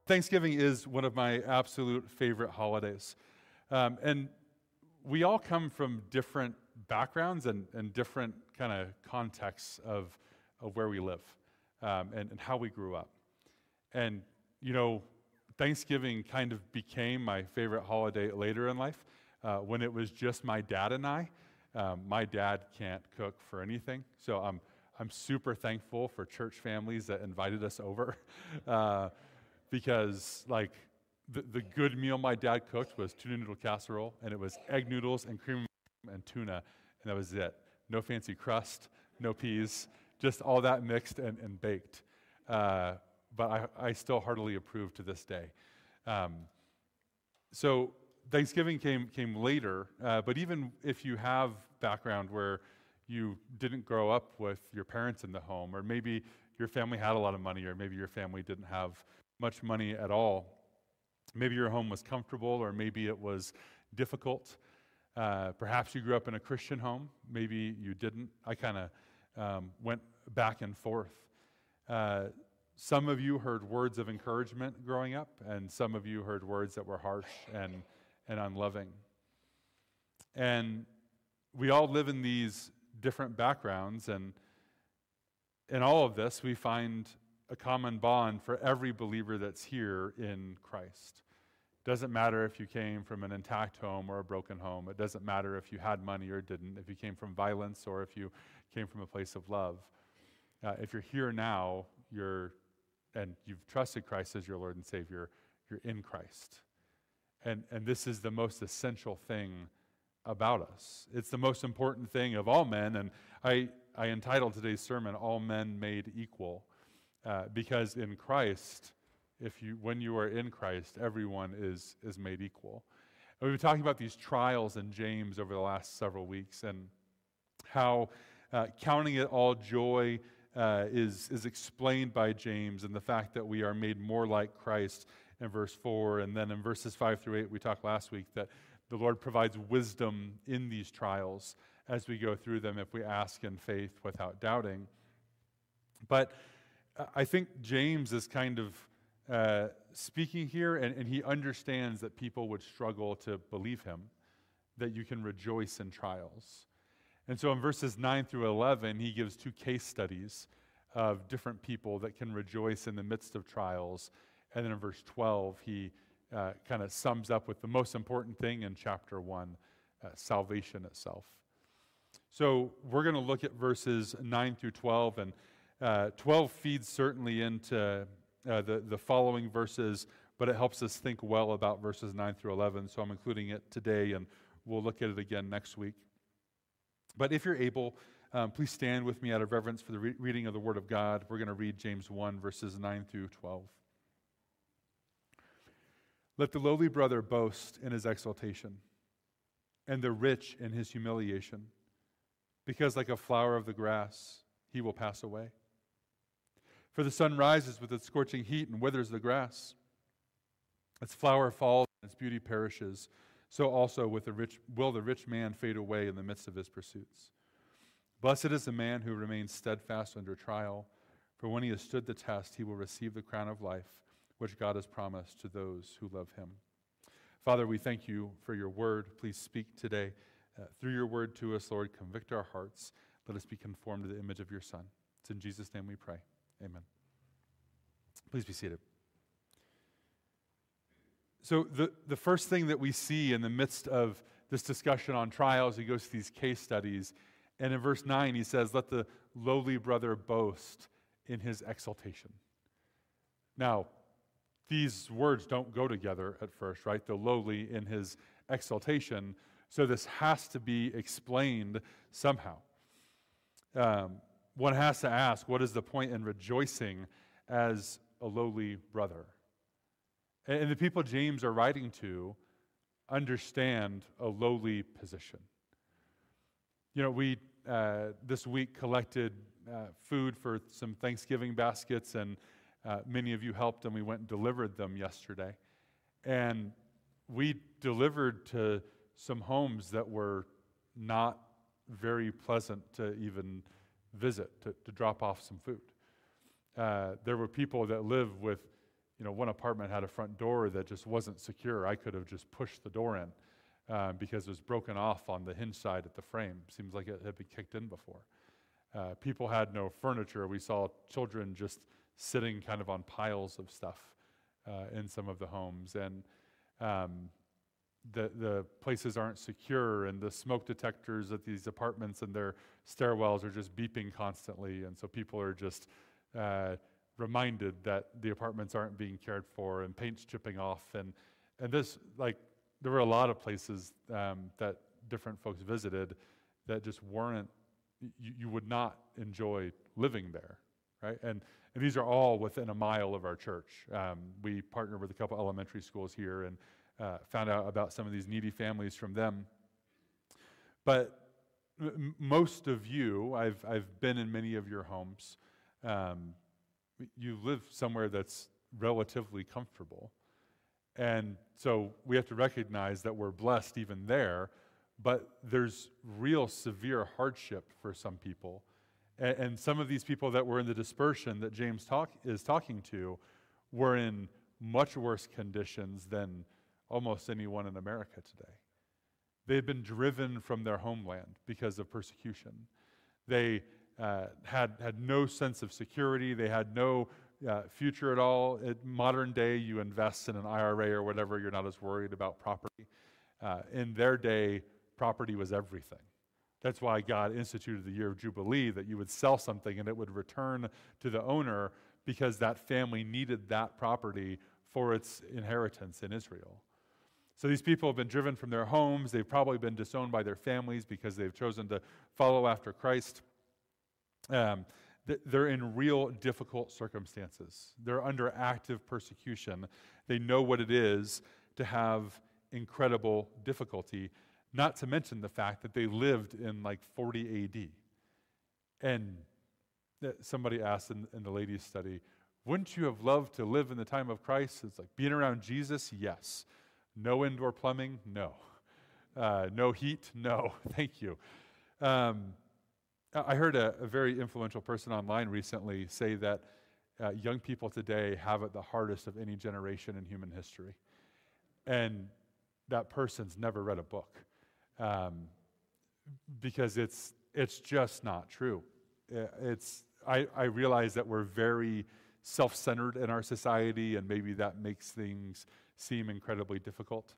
Thanksgiving is one of my absolute favorite holidays. And we all come from different backgrounds and different kind of contexts of where we live and how we grew up. And, you know, Thanksgiving kind of became my favorite holiday later in life when it was just my dad and I. My dad can't cook for anything, so I'm super thankful for church families that invited us over because, like, the good meal my dad cooked was tuna noodle casserole, and it was egg noodles and cream and tuna, and that was it. No fancy crust, no peas, just all that mixed and baked. But I still heartily approve to this day. So Thanksgiving came later, but even if you have background where you didn't grow up with your parents in the home, or maybe your family had a lot of money, or maybe your family didn't have much money at all, maybe your home was comfortable, or maybe it was difficult. Perhaps you grew up in a Christian home, maybe you didn't. I kind of went back and forth. Some of you heard words of encouragement growing up, and some of you heard words that were harsh and unloving. And we all live in these different backgrounds, and in all of this, we find a common bond for every believer that's here in Christ. It doesn't matter if you came from an intact home or a broken home. It doesn't matter if you had money or didn't, if you came from violence or if you came from a place of love. If you're here now, and you've trusted Christ as your Lord and Savior, you're in Christ. And this is the most essential thing about us. It's the most important thing of all men, and I entitled today's sermon, All Men Made Equal, because in Christ, when you are in Christ, everyone is made equal. And we've been talking about these trials in James over the last several weeks, and how counting it all joy is explained by James, and the fact that we are made more like Christ in verse 4, and then in verses 5 through 8, we talked last week that the Lord provides wisdom in these trials as we go through them if we ask in faith without doubting. But I think James is kind of speaking here, and he understands that people would struggle to believe him, that you can rejoice in trials. And so in verses 9 through 11, he gives two case studies of different people that can rejoice in the midst of trials. And then in verse 12, he kind of sums up with the most important thing in chapter 1, salvation itself. So we're going to look at verses 9 through 12, and 12 feeds certainly into the following verses, but it helps us think well about verses 9 through 11, so I'm including it today, and we'll look at it again next week. But if you're able, please stand with me out of reverence for the reading of the Word of God. We're going to read James 1, verses 9 through 12. Let the lowly brother boast in his exaltation, and the rich in his humiliation, because like a flower of the grass, he will pass away. For the sun rises with its scorching heat and withers the grass. Its flower falls and its beauty perishes. So also will the rich man fade away in the midst of his pursuits. Blessed is the man who remains steadfast under trial, for when he has stood the test, he will receive the crown of life, which God has promised to those who love him. Father, we thank you for your word. Please speak today through your word to us, Lord. Convict our hearts. Let us be conformed to the image of your Son. It's in Jesus' name we pray. Amen. Please be seated. So the first thing that we see in the midst of this discussion on trials, he goes to these case studies, and in verse 9 he says, let the lowly brother boast in his exaltation. Now, these words don't go together at first, right? The lowly in his exaltation. So this has to be explained somehow. One has to ask, what is the point in rejoicing as a lowly brother? And the people James are writing to understand a lowly position. You know, we this week collected food for some Thanksgiving baskets, and many of you helped, and we went and delivered them yesterday. And we delivered to some homes that were not very pleasant to even visit, to drop off some food. There were people that live with, one apartment had a front door that just wasn't secure. I could have just pushed the door in because it was broken off on the hinge side at the frame. Seems like it had been kicked in before. People had no furniture. We saw children just sitting kind of on piles of stuff in some of the homes. And the places aren't secure, and the smoke detectors at these apartments and their stairwells are just beeping constantly. And so people are just reminded that the apartments aren't being cared for, and paint's chipping off. And this, like, there were a lot of places that different folks visited that just weren't, you would not enjoy living there, right? And these are all within a mile of our church. We partnered with a couple elementary schools here and found out about some of these needy families from them. But most of you, I've been in many of your homes. You live somewhere that's relatively comfortable. And so we have to recognize that we're blessed even there, but there's real severe hardship for some people. And some of these people that were in the dispersion that James is talking to were in much worse conditions than almost anyone in America today. They had been driven from their homeland because of persecution. They had no sense of security. They had no future at all. At modern day, you invest in an IRA or whatever, you're not as worried about property. In their day, property was everything. That's why God instituted the year of Jubilee, that you would sell something and it would return to the owner, because that family needed that property for its inheritance in Israel. So these people have been driven from their homes. They've probably been disowned by their families because they've chosen to follow after Christ. They're in real difficult circumstances. They're under active persecution. They know what it is to have incredible difficulty, not to mention the fact that they lived in like 40 AD. And somebody asked in the ladies' study, wouldn't you have loved to live in the time of Christ? It's like being around Jesus, yes. No indoor plumbing, no. No heat, no. Thank you. I heard a very influential person online recently say that young people today have it the hardest of any generation in human history. And that person's never read a book, because it's just not true. I realize that we're very self-centered in our society, and maybe that makes things seem incredibly difficult.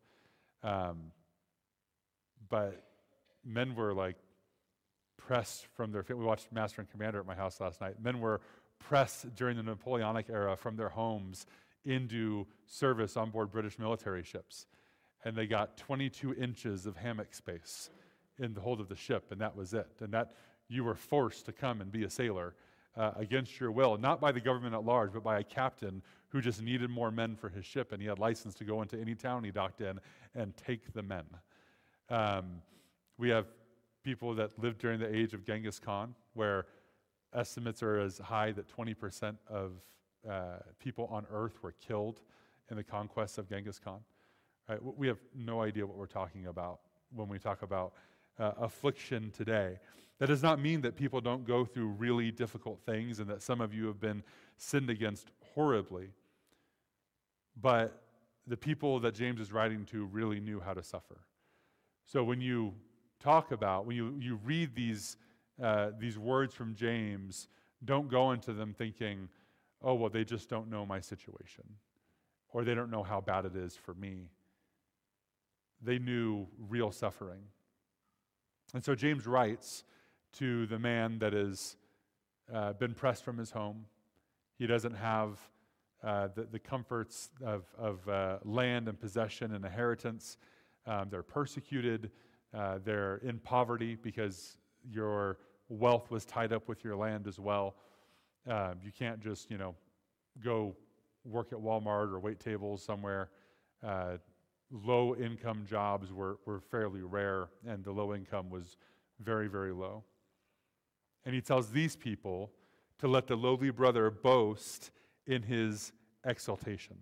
But men were like pressed from their, we watched Master and Commander at my house last night. Men were pressed during the Napoleonic era from their homes into service on board British military ships. And they got 22 inches of hammock space in the hold of the ship, and that was it. And that you were forced to come and be a sailor against your will, not by the government at large, but by a captain who just needed more men for his ship, and he had license to go into any town he docked in and take the men. We have people that lived during the age of Genghis Khan, where estimates are as high that 20% of people on earth were killed in the conquest of Genghis Khan. Right? We have no idea what we're talking about when we talk about affliction today. That does not mean that people don't go through really difficult things and that some of you have been sinned against horribly. But the people that James is writing to really knew how to suffer. So when you talk about, when you read these words from James, don't go into them thinking, oh, well, they just don't know my situation, or they don't know how bad it is for me. They knew real suffering. And so James writes to the man that has been pressed from his home. He doesn't have the comforts of land and possession and inheritance. They're persecuted. They're in poverty because your wealth was tied up with your land as well. You can't just, go work at Walmart or wait tables somewhere. Low-income jobs were fairly rare, and the low income was very, very low. And he tells these people to let the lowly brother boast in his exaltation.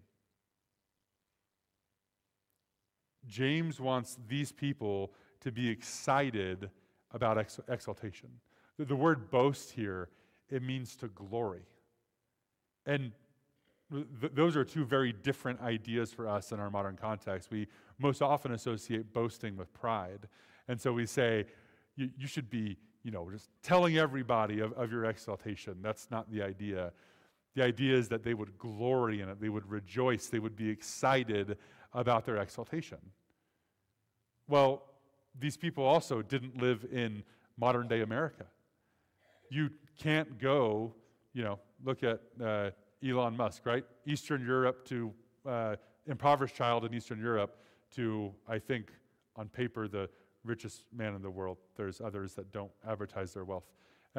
James wants these people to be excited about exaltation. The word boast here, it means to glory. And those are two very different ideas for us in our modern context. We most often associate boasting with pride. And so we say, you should be, just telling everybody of your exaltation. That's not the idea. The idea is that they would glory in it. They would rejoice. They would be excited about their exaltation. Well, these people also didn't live in modern-day America. You can't go, look at Elon Musk, right? Eastern Europe to impoverished child in Eastern Europe to, I think, on paper, the richest man in the world. There's others that don't advertise their wealth.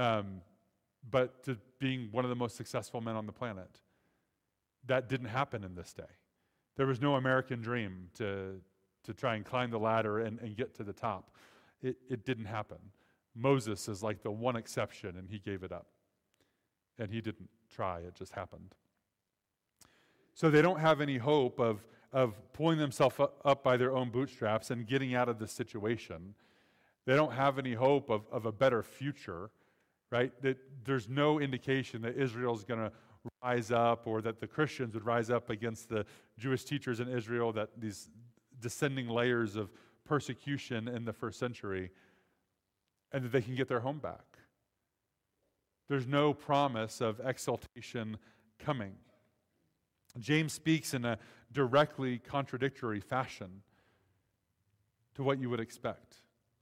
But to being one of the most successful men on the planet. That didn't happen in this day. There was no American dream to try and climb the ladder and get to the top. It didn't happen. Moses is like the one exception, and he gave it up. And he didn't try, it just happened. So they don't have any hope of pulling themselves up by their own bootstraps and getting out of this situation. They don't have any hope of a better future, right? There's no indication that Israel's going to rise up or that the Christians would rise up against the Jewish teachers in Israel, that these descending layers of persecution in the first century, and that they can get their home back. There's no promise of exaltation coming. James speaks in a directly contradictory fashion to what you would expect.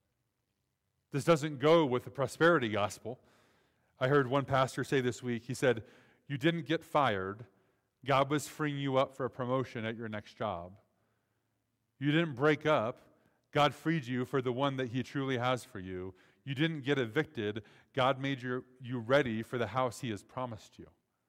This doesn't go with the prosperity gospel. I heard one pastor say this week, he said, "You didn't get fired. God was freeing you up for a promotion at your next job. You didn't break up. God freed you for the one that He truly has for you. You didn't get evicted. God made you ready for the house He has promised you."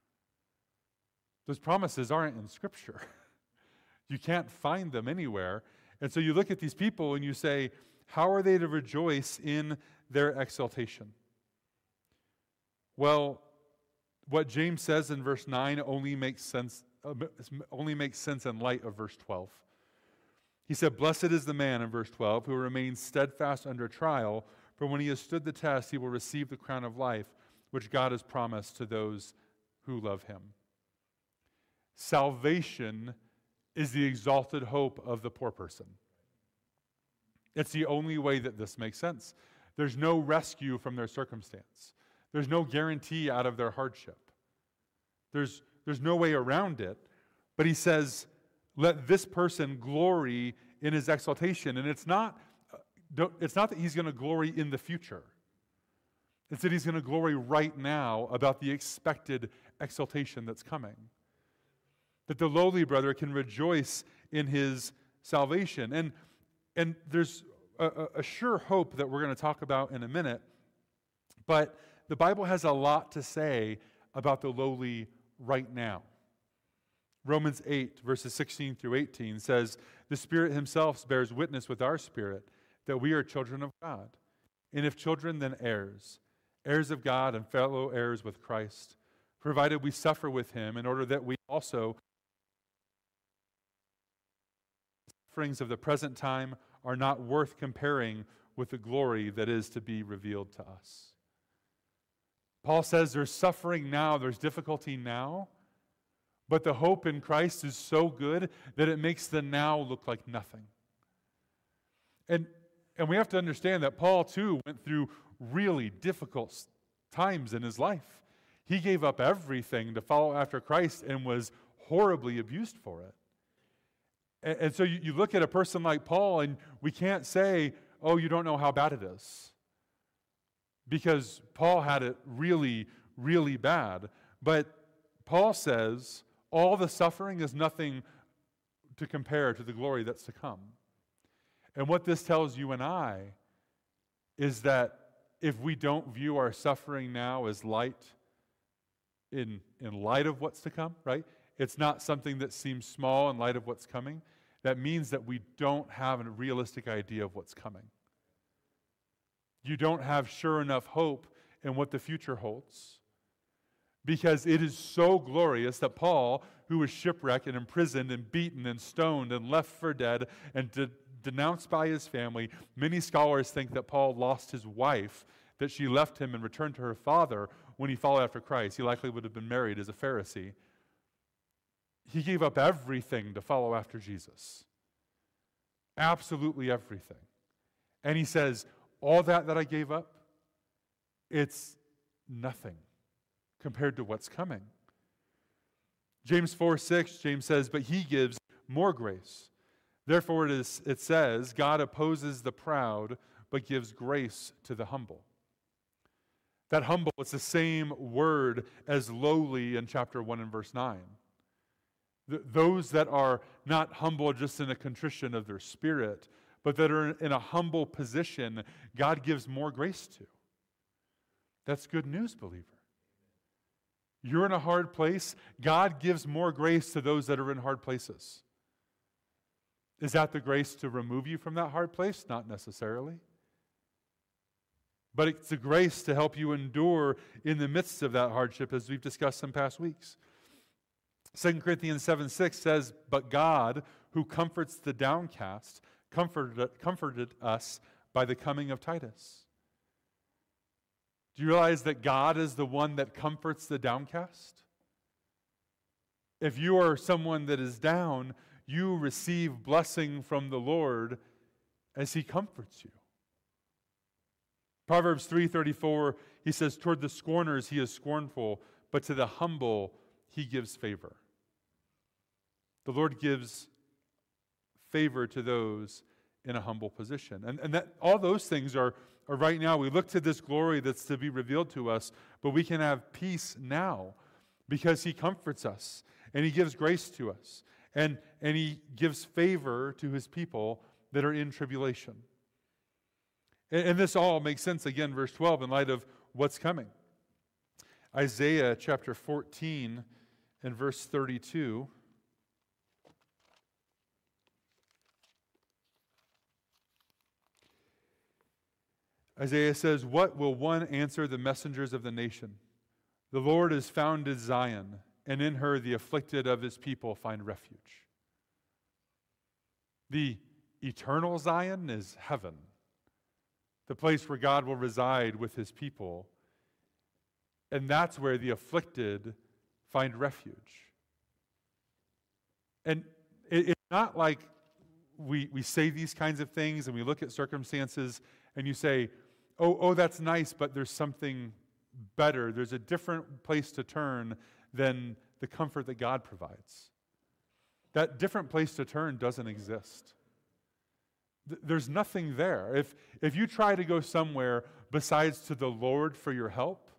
Those promises aren't in Scripture. You can't find them anywhere. And so you look at these people and you say, how are they to rejoice in their exaltation? Well, what James says in verse 9 only makes sense in light of verse 12. He said, "Blessed is the man," in verse 12, "who remains steadfast under trial, for when he has stood the test, he will receive the crown of life, which God has promised to those who love Him." Salvation is the exalted hope of the poor person. It's the only way that this makes sense. There's no rescue from their circumstance. There's no guarantee out of their hardship. There's no way around it. But he says, let this person glory in his exaltation. And it's not that he's going to glory in the future. It's that he's going to glory right now about the expected exaltation that's coming. That the lowly brother can rejoice in his salvation. And there's a sure hope that we're going to talk about in a minute. But the Bible has a lot to say about the lowly right now. Romans 8, verses 16 through 18 says, "The Spirit Himself bears witness with our spirit that we are children of God. And if children, then heirs, heirs of God and fellow heirs with Christ, provided we suffer with Him in order that we also, sufferings of the present time are not worth comparing with the glory that is to be revealed to us." Paul says there's suffering now, there's difficulty now, but the hope in Christ is so good that it makes the now look like nothing. And we have to understand that Paul too went through really difficult times in his life. He gave up everything to follow after Christ and was horribly abused for it. And so you look at a person like Paul and we can't say, oh, you don't know how bad it is. Because Paul had it really, really bad. But Paul says all the suffering is nothing to compare to the glory that's to come. And what this tells you and I is that if we don't view our suffering now as light in light of what's to come, right? It's not something that seems small in light of what's coming. That means that we don't have a realistic idea of what's coming. You don't have sure enough hope in what the future holds. Because it is so glorious that Paul, who was shipwrecked and imprisoned and beaten and stoned and left for dead and denounced by his family, many scholars think that Paul lost his wife, that she left him and returned to her father when he followed after Christ. He likely would have been married as a Pharisee. He gave up everything to follow after Jesus. Absolutely everything. And he says, all that I gave up, it's nothing compared to what's coming. James 4:6, James says, but he gives more grace. Therefore it says, God opposes the proud, but gives grace to the humble. That humble, it's the same word as lowly in chapter 1 and verse 9. Those that are not humble just in a contrition of their spirit, but that are in a humble position, God gives more grace to. That's good news, believer. You're in a hard place, God gives more grace to those that are in hard places. Is that the grace to remove you from that hard place? Not necessarily. But it's a grace to help you endure in the midst of that hardship, as we've discussed in past weeks. 2 Corinthians 7:6 says, but God, who comforts the downcast, comforted us by the coming of Titus. Do you realize that God is the one that comforts the downcast? If you are someone that is down, you receive blessing from the Lord as He comforts you. Proverbs 3:34, he says, toward the scorners He is scornful, but to the humble He gives favor. The Lord gives favor to those in a humble position. And that all those things are right now. We look to this glory that's to be revealed to us, but we can have peace now because He comforts us and He gives grace to us. And He gives favor to His people that are in tribulation. And this all makes sense, again, verse 12, in light of what's coming. Isaiah chapter 14 and verse 32. Isaiah says, what will one answer the messengers of the nation? The Lord has founded Zion, and in her the afflicted of His people find refuge. The eternal Zion is heaven, the place where God will reside with His people. And that's where the afflicted find refuge. And it's not like we say these kinds of things and we look at circumstances and you say, oh, that's nice, but there's something better. There's a different place to turn than the comfort that God provides. That different place to turn doesn't exist. There's nothing there. If you try to go somewhere besides to the Lord for your help,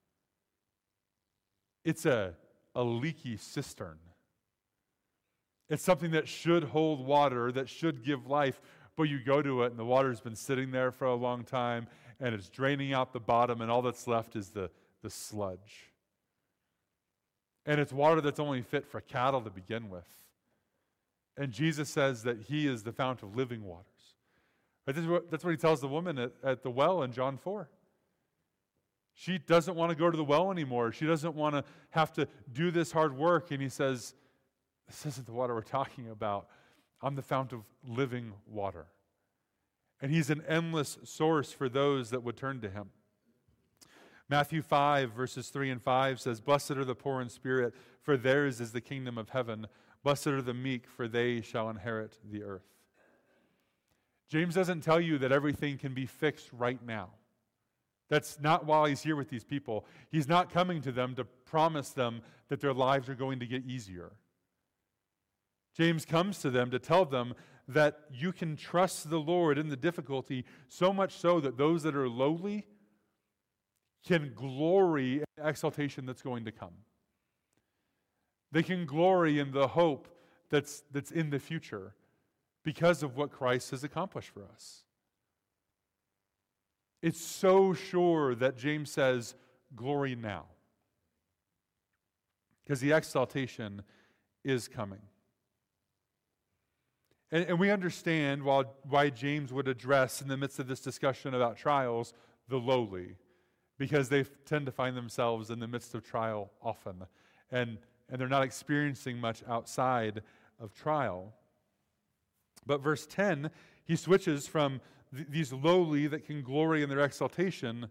it's a leaky cistern. It's something that should hold water, that should give life, but you go to it and the water's been sitting there for a long time and it's draining out the bottom and all that's left is the sludge. And it's water that's only fit for cattle to begin with. And Jesus says that He is the fount of living waters. Right? That's what He tells the woman at the well in John 4. She doesn't want to go to the well anymore. She doesn't want to have to do this hard work. And He says, this isn't the water we're talking about. I'm the fount of living water. And He's an endless source for those that would turn to Him. Matthew 5, verses 3 and 5 says, blessed are the poor in spirit, for theirs is the kingdom of heaven. Blessed are the meek, for they shall inherit the earth. James doesn't tell you that everything can be fixed right now. That's not while he's here with these people. He's not coming to them to promise them that their lives are going to get easier. James comes to them to tell them that you can trust the Lord in the difficulty, so much so that those that are lowly can glory in the exaltation that's going to come. They can glory in the hope that's in the future because of what Christ has accomplished for us. It's so sure that James says, glory now. Because the exaltation is coming. And we understand why James would address, in the midst of this discussion about trials, the lowly. Because they tend to find themselves in the midst of trial often. And they're not experiencing much outside of trial. But verse 10, he switches from these lowly that can glory in their exaltation,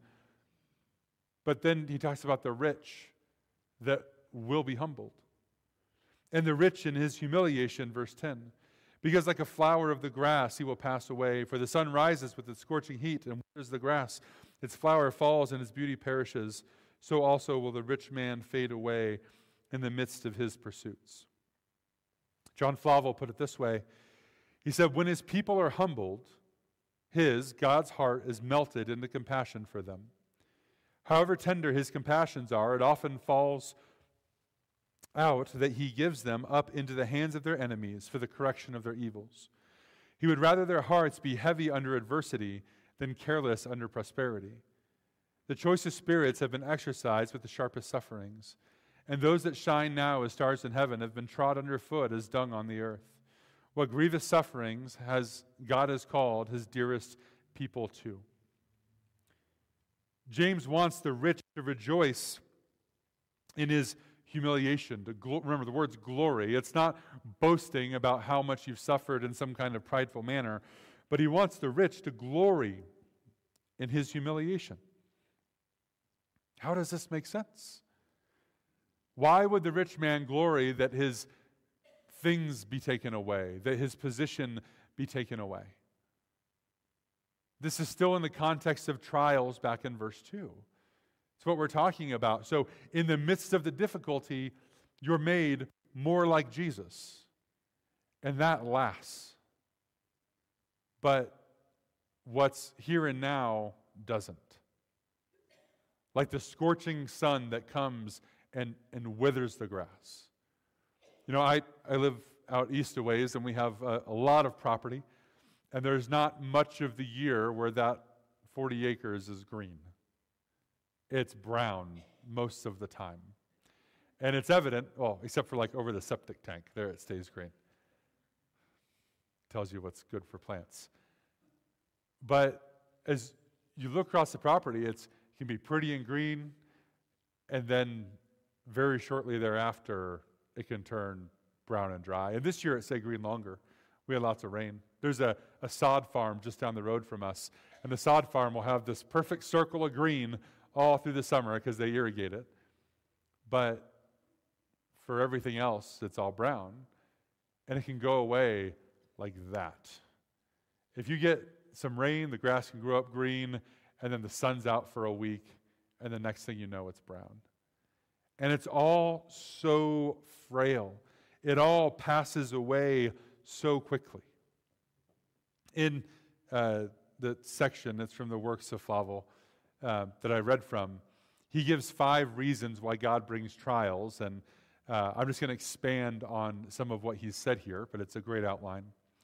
but then he talks about the rich that will be humbled. and the rich in his humiliation, verse 10. Because like a flower of the grass he will pass away, for the sun rises with its scorching heat and withers the grass. Its flower falls and its beauty perishes. So also will the rich man fade away in the midst of his pursuits. John Flavel put it this way. He said, when his people are humbled, God's heart is melted into compassion for them. However tender his compassions are, it often falls out that he gives them up into the hands of their enemies for the correction of their evils. He would rather their hearts be heavy under adversity than careless under prosperity. The choicest spirits have been exercised with the sharpest sufferings, and those that shine now as stars in heaven have been trod underfoot as dung on the earth. What grievous sufferings God has called his dearest people to. James wants the rich to rejoice in his humiliation. Remember, the word's glory. It's not boasting about how much you've suffered in some kind of prideful manner, but he wants the rich to glory in his humiliation. How does this make sense? Why would the rich man glory that his things be taken away, that his position be taken away? This is still in the context of trials back in verse 2. It's what we're talking about. So in the midst of the difficulty, you're made more like Jesus. And that lasts. But what's here and now doesn't. Like the scorching sun that comes and withers the grass. You know, I live out east a ways, and we have a lot of property, and there's not much of the year where that 40 acres is green. It's brown most of the time. And it's evident, well, except for like over the septic tank, there it stays green. Tells you what's good for plants. But as you look across the property, it can be pretty and green, and then very shortly thereafter, it can turn brown and dry. And this year it stayed green longer. We had lots of rain. There's a sod farm just down the road from us, and the sod farm will have this perfect circle of green all through the summer because they irrigate it. But for everything else, it's all brown, and it can go away like that. If you get some rain, the grass can grow up green, and then the sun's out for a week, and the next thing you know, it's brown. And it's all so frail. It all passes away so quickly. In the section that's from the works of Flavel that I read from, he gives 5 reasons why God brings trials, and I'm just going to expand on some of what he's said here, but it's a great outline.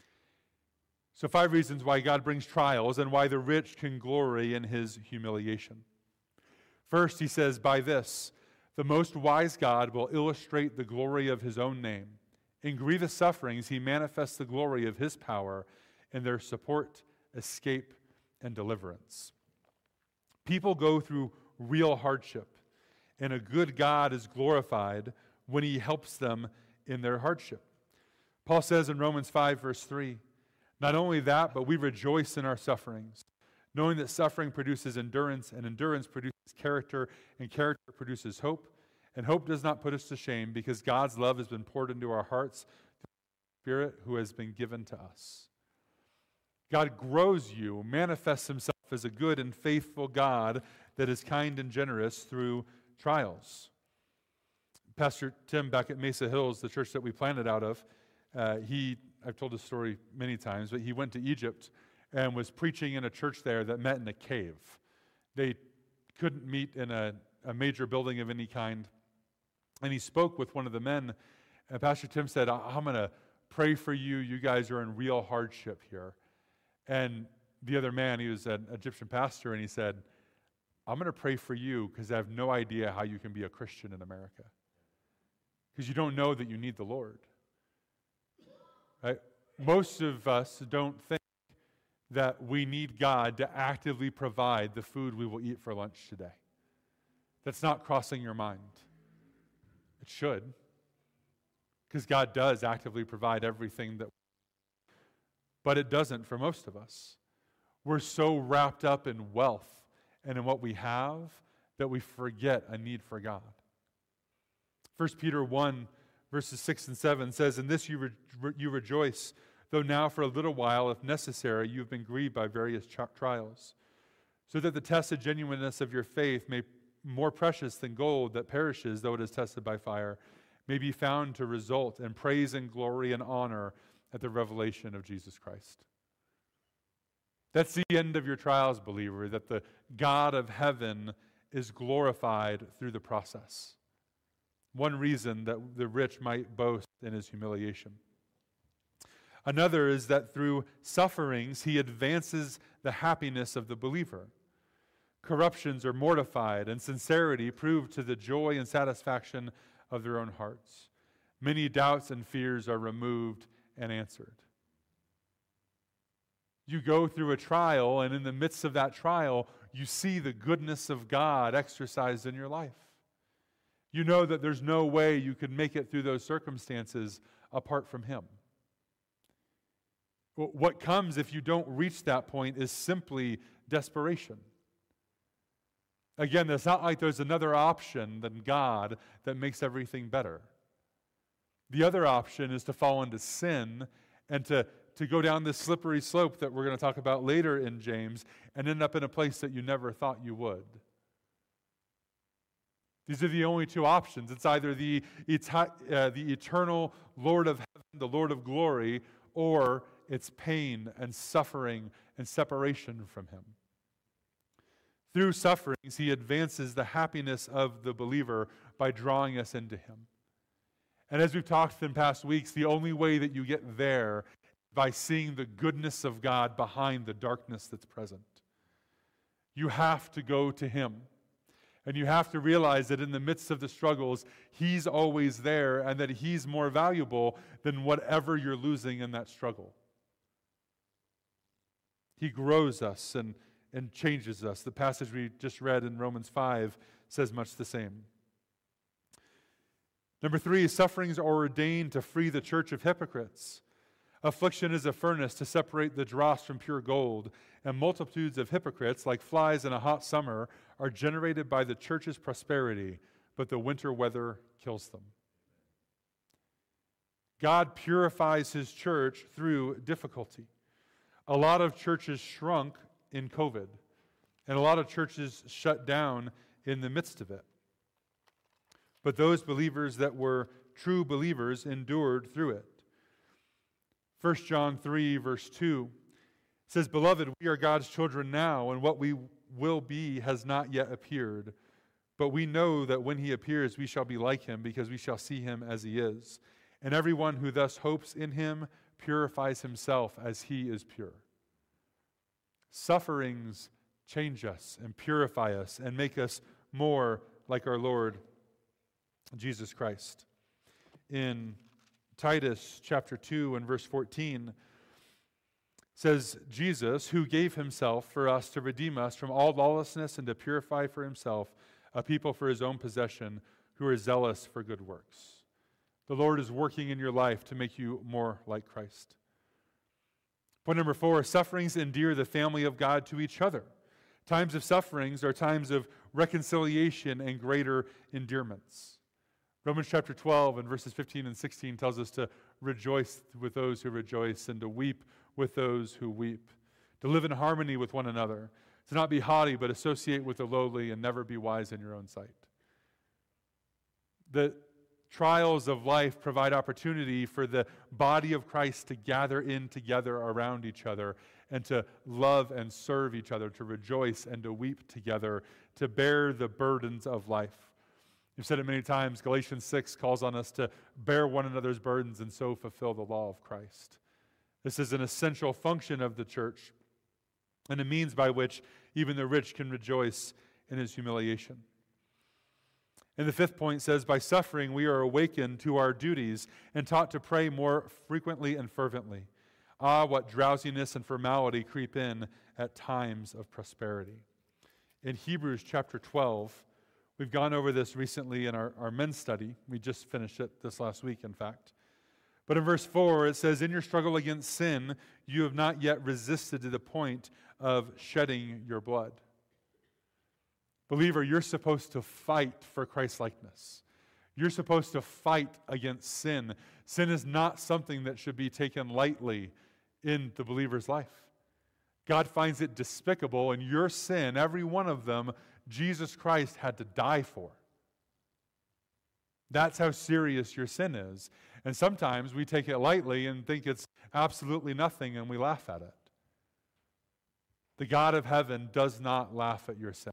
So 5 reasons why God brings trials and why the rich can glory in his humiliation. First, he says, by this, the most wise God will illustrate the glory of his own name. In grievous sufferings, he manifests the glory of his power in their support, escape, and deliverance. People go through real hardship, and a good God is glorified when he helps them in their hardship. Paul says in Romans 5, verse 3, not only that, but we rejoice in our sufferings, knowing that suffering produces endurance, and endurance produces character, and character produces hope. And hope does not put us to shame, because God's love has been poured into our hearts through the Spirit who has been given to us. God grows you, manifests himself as a good and faithful God that is kind and generous through trials. Pastor Tim back at Mesa Hills, the church that we planted out of, I've told this story many times, but he went to Egypt and was preaching in a church there that met in a cave. They couldn't meet in a major building of any kind. And he spoke with one of the men, and Pastor Tim said, I'm going to pray for you. You guys are in real hardship here. And the other man, he was an Egyptian pastor, and he said, I'm going to pray for you because I have no idea how you can be a Christian in America. Because you don't know that you need the Lord. Right? Most of us don't think that we need God to actively provide the food we will eat for lunch today. That's not crossing your mind. It should. Because God does actively provide everything that. But it doesn't for most of us. We're so wrapped up in wealth and in what we have that we forget a need for God. 1 Peter 1, verses 6 and 7 says, "In this you rejoice, though now for a little while, if necessary, you have been grieved by various trials, so that the tested genuineness of your faith, may more precious than gold that perishes, though it is tested by fire, may be found to result in praise and glory and honor at the revelation of Jesus Christ." That's the end of your trials, believer, that the God of heaven is glorified through the process. One reason that the rich might boast in his humiliation. Another is that through sufferings, he advances the happiness of the believer. Corruptions are mortified, and sincerity proved to the joy and satisfaction of their own hearts. Many doubts and fears are removed and answered. You go through a trial, and in the midst of that trial, you see the goodness of God exercised in your life. You know that there's no way you could make it through those circumstances apart from him. What comes if you don't reach that point is simply desperation. Again, it's not like there's another option than God that makes everything better. The other option is to fall into sin and to go down this slippery slope that we're going to talk about later in James and end up in a place that you never thought you would. These are the only two options. It's either the eternal Lord of heaven, the Lord of glory, or it's pain and suffering and separation from him. Through sufferings, he advances the happiness of the believer by drawing us into him. And as we've talked in past weeks, the only way that you get there is by seeing the goodness of God behind the darkness that's present. You have to go to him. And you have to realize that in the midst of the struggles, he's always there and that he's more valuable than whatever you're losing in that struggle. He grows us and changes us. The passage we just read in Romans 5 says much the same. Number 3, sufferings are ordained to free the church of hypocrites. Affliction is a furnace to separate the dross from pure gold, and multitudes of hypocrites, like flies in a hot summer, are generated by the church's prosperity, but the winter weather kills them. God purifies his church through difficulty. A lot of churches shrunk in COVID, and a lot of churches shut down in the midst of it. But those believers that were true believers endured through it. 1 John 3, verse 2 says, "Beloved, we are God's children now, and what we will be has not yet appeared. But we know that when he appears, we shall be like him, because we shall see him as he is. And everyone who thus hopes in him purifies himself as he is pure." Sufferings change us and purify us and make us more like our Lord Jesus Christ. In Titus chapter 2 and verse 14 says, "Jesus, who gave himself for us to redeem us from all lawlessness and to purify for himself a people for his own possession who are zealous for good works." The Lord is working in your life to make you more like Christ. Point number 4, sufferings endear the family of God to each other. Times of sufferings are times of reconciliation and greater endearments. Romans chapter 12 and verses 15 and 16 tells us to rejoice with those who rejoice and to weep with those who weep, to live in harmony with one another, to not be haughty but associate with the lowly and never be wise in your own sight. The trials of life provide opportunity for the body of Christ to gather in together around each other and to love and serve each other, to rejoice and to weep together, to bear the burdens of life. You've said it many times, Galatians 6 calls on us to bear one another's burdens and so fulfill the law of Christ. This is an essential function of the church and a means by which even the rich can rejoice in his humiliation. And the 5th point says, by suffering we are awakened to our duties and taught to pray more frequently and fervently. Ah, what drowsiness and formality creep in at times of prosperity. In Hebrews chapter 12, we've gone over this recently in our men's study. We just finished it this last week, in fact. But in verse 4, it says, in your struggle against sin, you have not yet resisted to the point of shedding your blood. Believer, you're supposed to fight for Christ-likeness. You're supposed to fight against sin. Sin is not something that should be taken lightly in the believer's life. God finds it despicable, and your sin, every one of them, Jesus Christ had to die for. That's how serious your sin is. And sometimes we take it lightly and think it's absolutely nothing, and we laugh at it. The God of heaven does not laugh at your sin.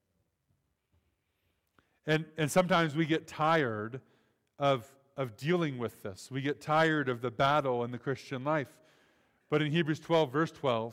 And sometimes we get tired of dealing with this. We get tired of the battle in the Christian life. But in Hebrews 12, verse 12,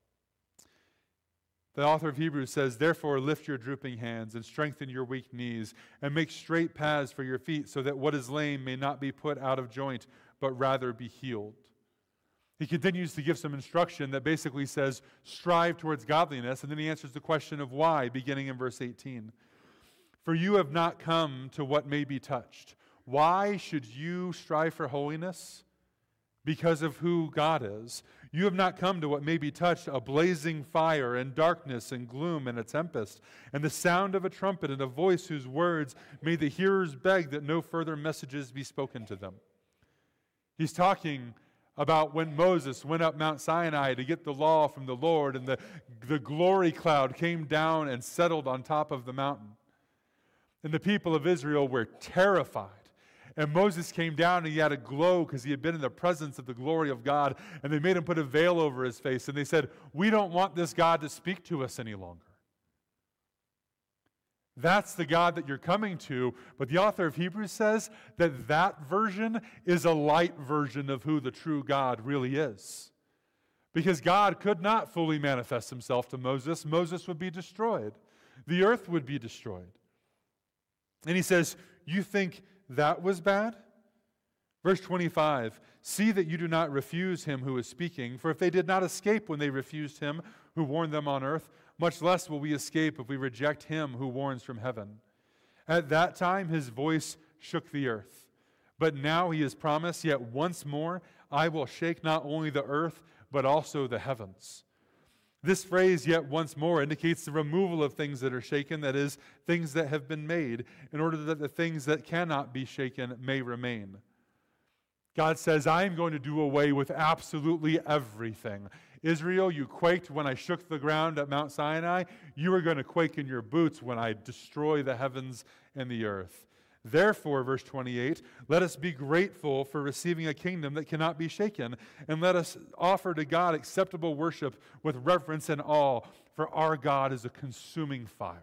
the author of Hebrews says, "Therefore lift your drooping hands and strengthen your weak knees and make straight paths for your feet so that what is lame may not be put out of joint, but rather be healed." He continues to give some instruction that basically says, strive towards godliness, and then he answers the question of why, beginning in verse 18. "For you have not come to what may be touched." Why should you strive for holiness? Because of who God is. "You have not come to what may be touched, a blazing fire and darkness and gloom and a tempest, and the sound of a trumpet and a voice whose words made the hearers beg that no further messages be spoken to them." He's talking about when Moses went up Mount Sinai to get the law from the Lord, and the glory cloud came down and settled on top of the mountain. And the people of Israel were terrified. And Moses came down and he had a glow because he had been in the presence of the glory of God. And they made him put a veil over his face. And they said, "We don't want this God to speak to us any longer." That's the God that you're coming to. But the author of Hebrews says that that version is a light version of who the true God really is. Because God could not fully manifest himself to Moses. Moses would be destroyed. The earth would be destroyed. And he says, you think that was bad? Verse 25, "See that you do not refuse him who is speaking, for if they did not escape when they refused him who warned them on earth, much less will we escape if we reject him who warns from heaven. At that time his voice shook the earth. But now he has promised, yet once more I will shake not only the earth, but also the heavens." This phrase, "yet once more," indicates the removal of things that are shaken, that is, things that have been made, in order that the things that cannot be shaken may remain. God says, I am going to do away with absolutely everything. Israel, you quaked when I shook the ground at Mount Sinai. You are going to quake in your boots when I destroy the heavens and the earth. Therefore, verse 28, "Let us be grateful for receiving a kingdom that cannot be shaken, and let us offer to God acceptable worship with reverence and awe, for our God is a consuming fire."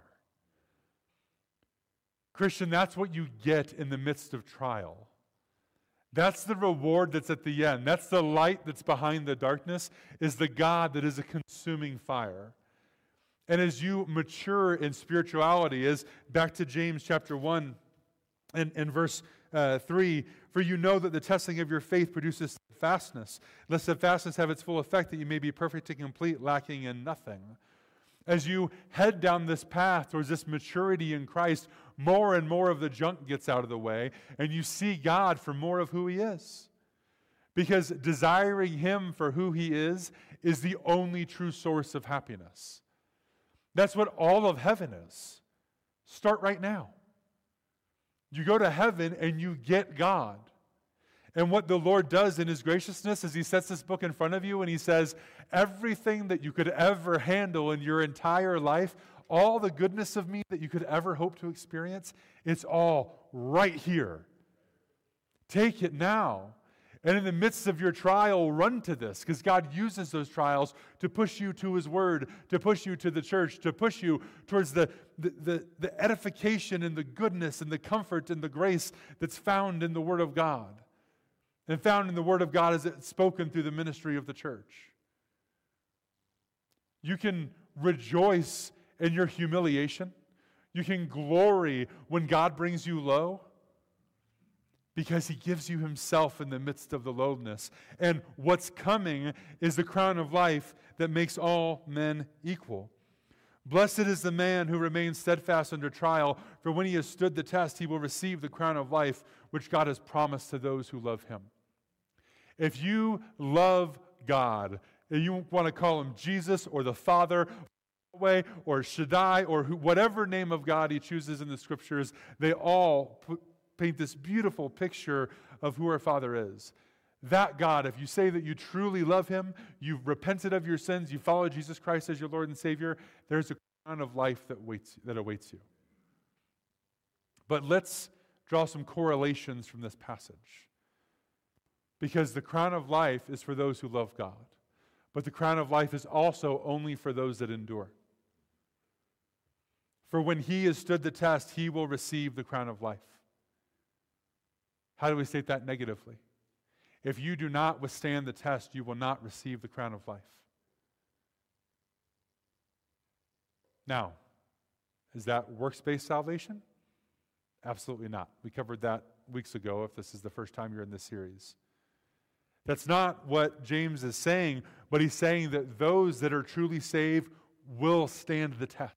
Christian, that's what you get in the midst of trial. That's the reward that's at the end. That's the light that's behind the darkness, is the God that is a consuming fire. And as you mature in spirituality, as back to James chapter 1, in verse 3, "For you know that the testing of your faith produces steadfastness. Let steadfastness have its full effect, that you may be perfect and complete, lacking in nothing." As you head down this path towards this maturity in Christ, more and more of the junk gets out of the way, and you see God for more of who he is. Because desiring him for who he is the only true source of happiness. That's what all of heaven is. Start right now. You go to heaven and you get God. And what the Lord does in his graciousness is he sets this book in front of you and he says, everything that you could ever handle in your entire life, all the goodness of me that you could ever hope to experience, it's all right here. Take it now. And in the midst of your trial, run to this, because God uses those trials to push you to his word, to push you to the church, to push you towards the edification and the goodness and the comfort and the grace that's found in the word of God. And found in the word of God as it's spoken through the ministry of the church. You can rejoice in your humiliation. You can glory when God brings you low. Because he gives you himself in the midst of the lowliness. And what's coming is the crown of life that makes all men equal. Blessed is the man who remains steadfast under trial, for when he has stood the test, he will receive the crown of life which God has promised to those who love him. If you love God, and you want to call him Jesus or the Father, or Shaddai, or whatever name of God he chooses in the scriptures, they all paint this beautiful picture of who our Father is. That God, if you say that you truly love Him, you've repented of your sins, you follow Jesus Christ as your Lord and Savior, there's a crown of life that awaits you. But let's draw some correlations from this passage. Because the crown of life is for those who love God. But the crown of life is also only for those that endure. For when he has stood the test, he will receive the crown of life. How do we state that negatively? If you do not withstand the test, you will not receive the crown of life. Now, is that works-based salvation? Absolutely not. We covered that weeks ago, if this is the first time you're in this series. That's not what James is saying, but he's saying that those that are truly saved will stand the test.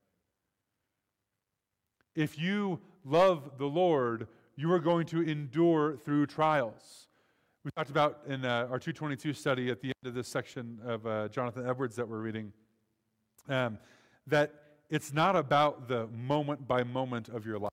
If you love the Lord, you are going to endure through trials. We talked about in our 222 study at the end of this section of Jonathan Edwards that we're reading, that it's not about the moment by moment of your life.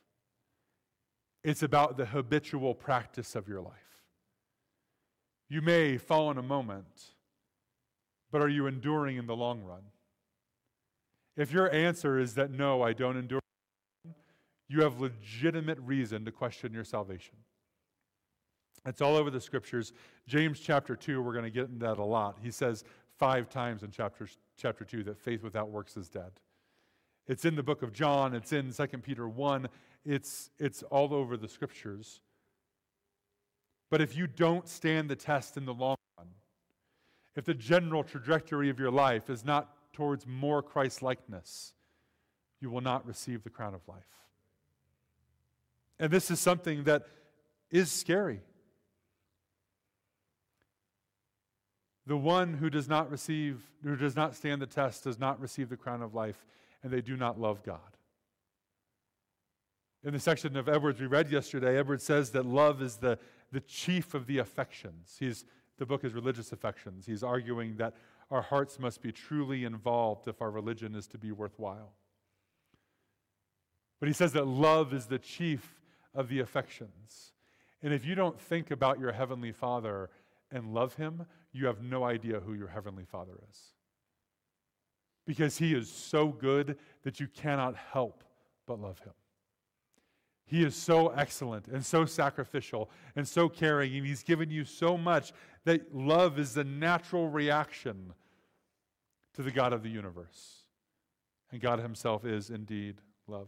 It's about the habitual practice of your life. You may fall in a moment, but are you enduring in the long run? If your answer is that no, I don't endure, you have legitimate reason to question your salvation. It's all over the scriptures. James chapter 2, we're going to get into that a lot. He says 5 times in chapter 2 that faith without works is dead. It's in the book of John. It's in 2 Peter 1. It's all over the scriptures. But if you don't stand the test in the long run, if the general trajectory of your life is not towards more Christ-likeness, you will not receive the crown of life. And this is something that is scary. The one who does not stand the test does not receive the crown of life, and they do not love God. In the section of Edwards we read yesterday, Edwards says that love is the chief of the affections. The book is Religious Affections. He's arguing that our hearts must be truly involved if our religion is to be worthwhile. But he says that love is the chief of the affections. And if you don't think about your Heavenly Father and love Him, you have no idea who your Heavenly Father is. Because He is so good that you cannot help but love Him. He is so excellent and so sacrificial and so caring, and He's given you so much that love is the natural reaction to the God of the universe. And God Himself is indeed love.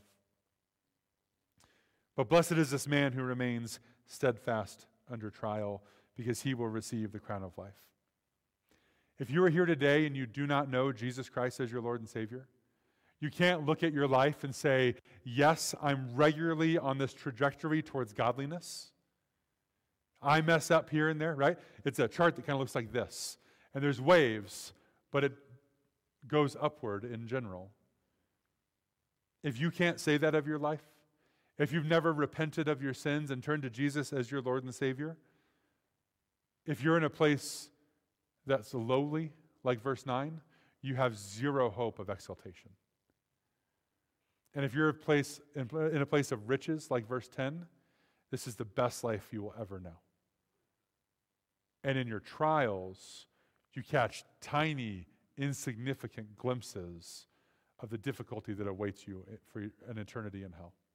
But blessed is this man who remains steadfast under trial, because he will receive the crown of life. If you are here today and you do not know Jesus Christ as your Lord and Savior, you can't look at your life and say, yes, I'm regularly on this trajectory towards godliness. I mess up here and there, right? It's a chart that kind of looks like this. And there's waves, but it goes upward in general. If you can't say that of your life, if you've never repented of your sins and turned to Jesus as your Lord and Savior, if you're in a place that's lowly, like verse 9, you have zero hope of exaltation. And if you're in a place of riches, like verse 10, this is the best life you will ever know. And in your trials, you catch tiny, insignificant glimpses of the difficulty that awaits you for an eternity in hell.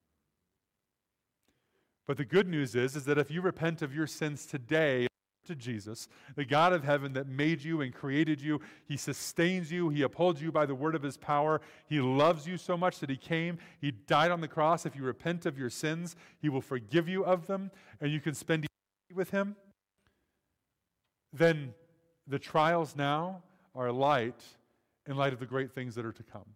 But the good news is that if you repent of your sins today to Jesus, the God of heaven that made you and created you, He sustains you, He upholds you by the word of His power, He loves you so much that He came, He died on the cross. If you repent of your sins, He will forgive you of them, and you can spend eternity with Him. Then the trials now are light in light of the great things that are to come.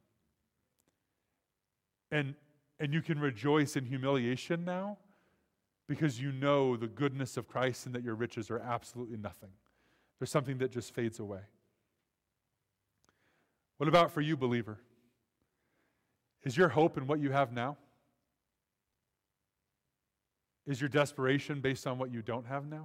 And you can rejoice in humiliation now, because you know the goodness of Christ and that your riches are absolutely nothing. There's something that just fades away. What about for you, believer? Is your hope in what you have now? Is your desperation based on what you don't have now?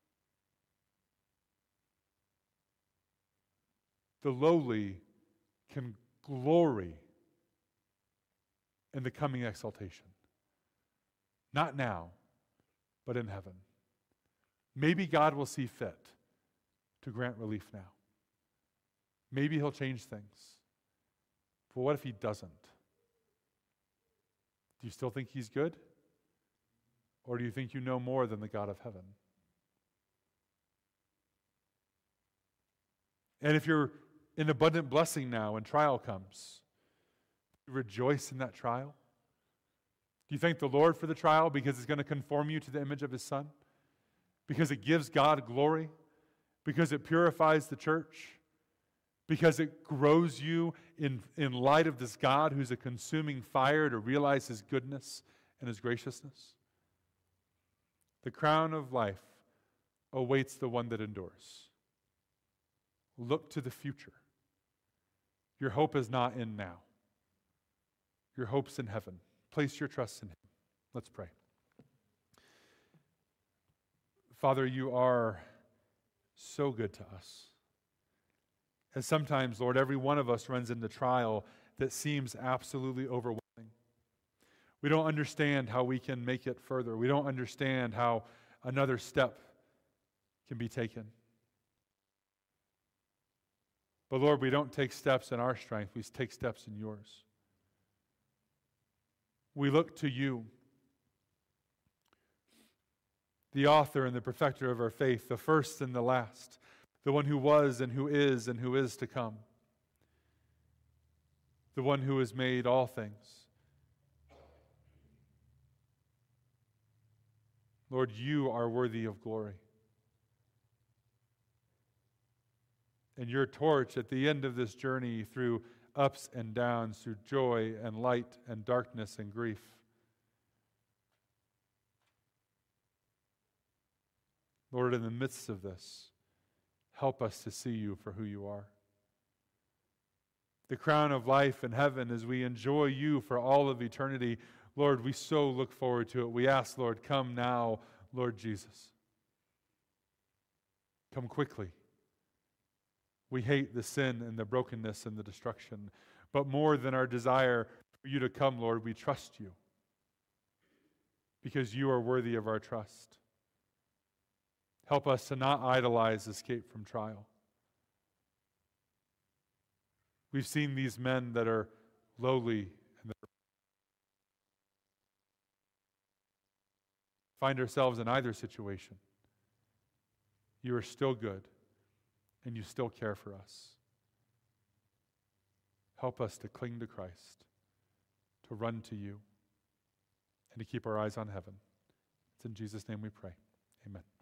The lowly can glory in the coming exaltation. Not now, but in heaven. Maybe God will see fit to grant relief now. Maybe he'll change things. But what if he doesn't? Do you still think he's good? Or do you think you know more than the God of heaven? And if you're in abundant blessing now and trial comes, rejoice in that trial? Do you thank the Lord for the trial because it's going to conform you to the image of his Son? Because it gives God glory? Because it purifies the church? Because it grows you in light of this God who's a consuming fire to realize his goodness and his graciousness? The crown of life awaits the one that endures. Look to the future. Your hope is not in now. Your hope's in heaven. Place your trust in him. Let's pray. Father, you are so good to us. And sometimes, Lord, every one of us runs into trial that seems absolutely overwhelming. We don't understand how we can make it further. We don't understand how another step can be taken. But Lord, we don't take steps in our strength. We take steps in yours. We look to you, the author and the perfecter of our faith, the first and the last, the one who was and who is to come, the one who has made all things. Lord, you are worthy of glory. And your torch at the end of this journey through ups and downs, through joy and light and darkness and grief, Lord, in the midst of this, help us to see you for who you are. The crown of life in heaven as we enjoy you for all of eternity, Lord, we so look forward to it. We ask, Lord, come now, Lord Jesus. Come quickly. We hate the sin and the brokenness and the destruction. But more than our desire for you to come, Lord, we trust you. Because you are worthy of our trust. Help us to not idolize escape from trial. We've seen these men that are lowly and that find ourselves in either situation. You are still good. And you still care for us. Help us to cling to Christ, to run to you, and to keep our eyes on heaven. It's in Jesus' name we pray. Amen.